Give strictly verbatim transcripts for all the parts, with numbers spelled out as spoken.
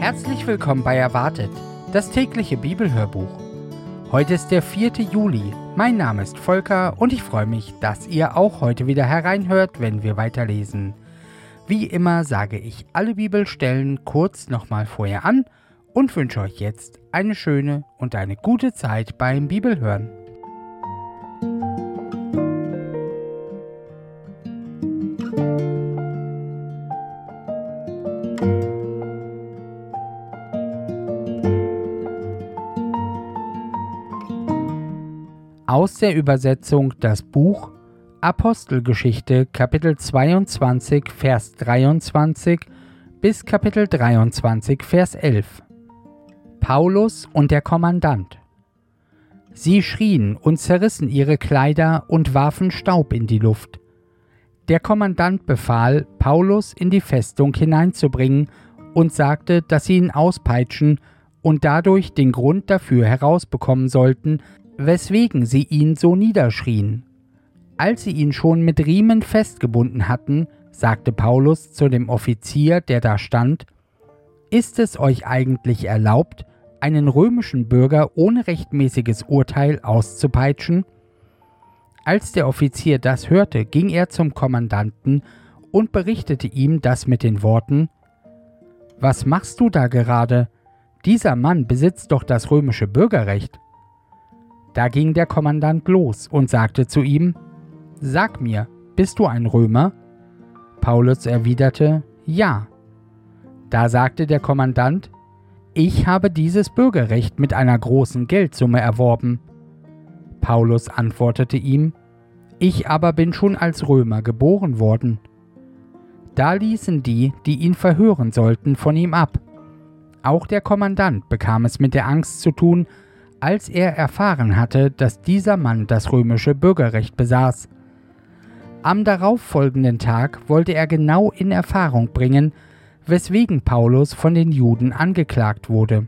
Herzlich willkommen bei Erwartet, das tägliche Bibelhörbuch. Heute ist der vierte Juli. Mein Name ist Volker und ich freue mich, dass ihr auch heute wieder hereinhört, wenn wir weiterlesen. Wie immer sage ich alle Bibelstellen kurz nochmal vorher an und wünsche euch jetzt eine schöne und eine gute Zeit beim Bibelhören. Aus der Übersetzung das Buch Apostelgeschichte Kapitel zweiundzwanzig Vers dreiundzwanzig bis Kapitel dreiundzwanzig Vers elf. Paulus und der Kommandant. Sie schrien und zerrissen ihre Kleider und warfen Staub in die Luft. Der Kommandant befahl, Paulus in die Festung hineinzubringen und sagte, dass sie ihn auspeitschen und dadurch den Grund dafür herausbekommen sollten, weswegen sie ihn so niederschrien. Als sie ihn schon mit Riemen festgebunden hatten, sagte Paulus zu dem Offizier, der da stand: Ist es euch eigentlich erlaubt, einen römischen Bürger ohne rechtmäßiges Urteil auszupeitschen? Als der Offizier das hörte, ging er zum Kommandanten und berichtete ihm das mit den Worten: Was machst du da gerade? Dieser Mann besitzt doch das römische Bürgerrecht. Da ging der Kommandant los und sagte zu ihm: Sag mir, bist du ein Römer? Paulus erwiderte: Ja. Da sagte der Kommandant: Ich habe dieses Bürgerrecht mit einer großen Geldsumme erworben. Paulus antwortete ihm: Ich aber bin schon als Römer geboren worden. Da ließen die, die ihn verhören sollten, von ihm ab. Auch der Kommandant bekam es mit der Angst zu tun, als er erfahren hatte, dass dieser Mann das römische Bürgerrecht besaß. Am darauffolgenden Tag wollte er genau in Erfahrung bringen, weswegen Paulus von den Juden angeklagt wurde.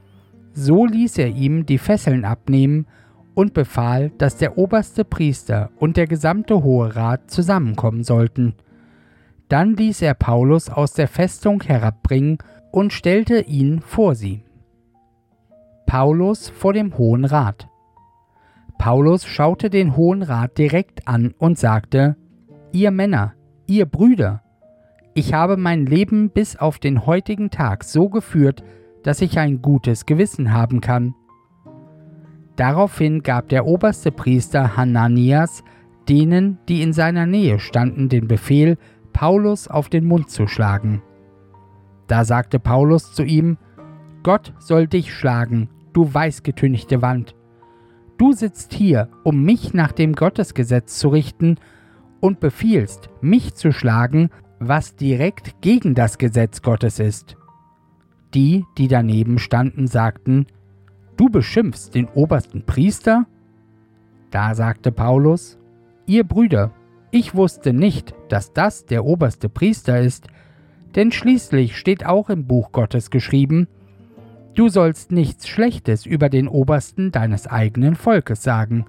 So ließ er ihm die Fesseln abnehmen und befahl, dass der oberste Priester und der gesamte Hohe Rat zusammenkommen sollten. Dann ließ er Paulus aus der Festung herabbringen und stellte ihn vor sie. Paulus vor dem Hohen Rat. Paulus schaute den Hohen Rat direkt an und sagte: Ihr Männer, ihr Brüder, ich habe mein Leben bis auf den heutigen Tag so geführt, dass ich ein gutes Gewissen haben kann. Daraufhin gab der oberste Priester Hananias denen, die in seiner Nähe standen, den Befehl, Paulus auf den Mund zu schlagen. Da sagte Paulus zu ihm: Gott soll dich schlagen, du weißgetünchte Wand. Du sitzt hier, um mich nach dem Gottesgesetz zu richten und befiehlst, mich zu schlagen, was direkt gegen das Gesetz Gottes ist. Die, die daneben standen, sagten: Du beschimpfst den obersten Priester? Da sagte Paulus: Ihr Brüder, ich wusste nicht, dass das der oberste Priester ist, denn schließlich steht auch im Buch Gottes geschrieben: Du sollst nichts Schlechtes über den Obersten deines eigenen Volkes sagen.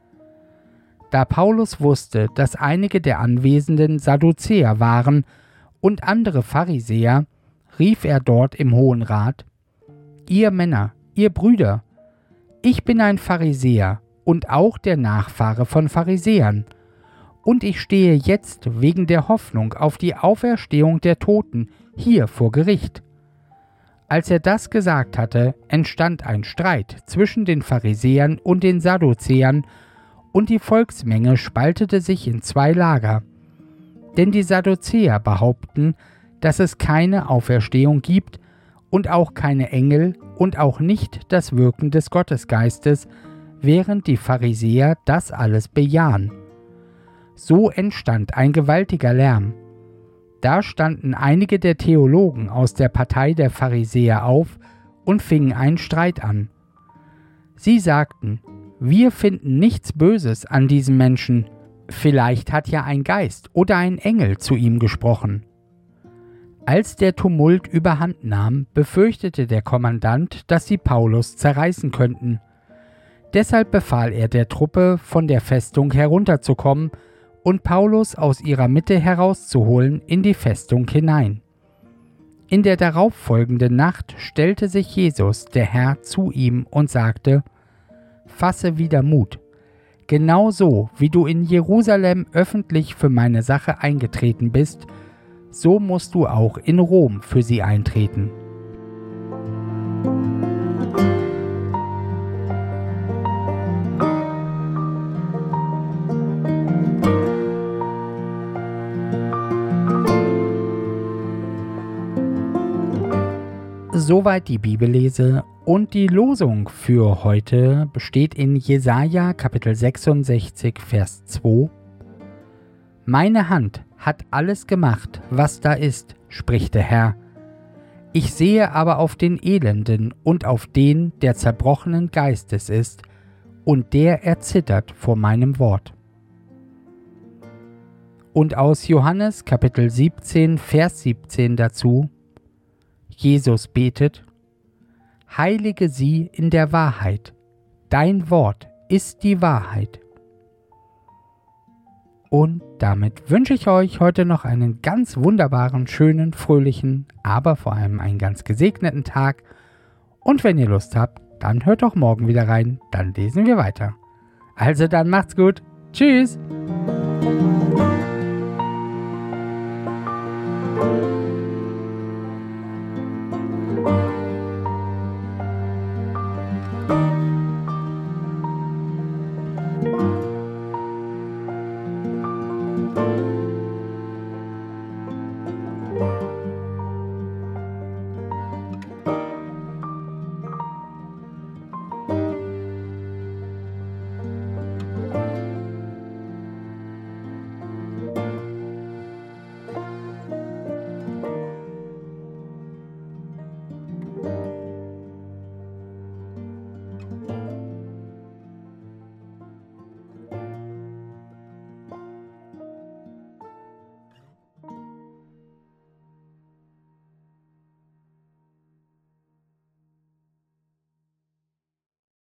Da Paulus wusste, dass einige der Anwesenden Sadduzäer waren und andere Pharisäer, rief er dort im Hohen Rat: Ihr Männer, ihr Brüder, ich bin ein Pharisäer und auch der Nachfahre von Pharisäern, und ich stehe jetzt wegen der Hoffnung auf die Auferstehung der Toten hier vor Gericht. Als er das gesagt hatte, entstand ein Streit zwischen den Pharisäern und den Sadduzäern, und die Volksmenge spaltete sich in zwei Lager. Denn die Sadduzäer behaupten, dass es keine Auferstehung gibt und auch keine Engel und auch nicht das Wirken des Gottesgeistes, während die Pharisäer das alles bejahen. So entstand ein gewaltiger Lärm. Da standen einige der Theologen aus der Partei der Pharisäer auf und fingen einen Streit an. Sie sagten: Wir finden nichts Böses an diesem Menschen. Vielleicht hat ja ein Geist oder ein Engel zu ihm gesprochen. Als der Tumult überhand nahm, befürchtete der Kommandant, dass sie Paulus zerreißen könnten. Deshalb befahl er der Truppe, von der Festung herunterzukommen und Paulus aus ihrer Mitte herauszuholen in die Festung hinein. In der darauffolgenden Nacht stellte sich Jesus, der Herr, zu ihm und sagte: Fasse wieder Mut. Genauso wie du in Jerusalem öffentlich für meine Sache eingetreten bist, so musst du auch in Rom für sie eintreten. Soweit die Bibellese, und die Losung für heute besteht in Jesaja Kapitel sechsundsechzig, Vers zwei. Meine Hand hat alles gemacht, was da ist, spricht der Herr. Ich sehe aber auf den Elenden und auf den, der zerbrochenen Geistes ist, und der erzittert vor meinem Wort. Und aus Johannes Kapitel siebzehn, Vers siebzehn dazu: Jesus betet: Heilige sie in der Wahrheit, dein Wort ist die Wahrheit. Und damit wünsche ich euch heute noch einen ganz wunderbaren, schönen, fröhlichen, aber vor allem einen ganz gesegneten Tag. Und wenn ihr Lust habt, dann hört doch morgen wieder rein, dann lesen wir weiter. Also dann macht's gut. Tschüss!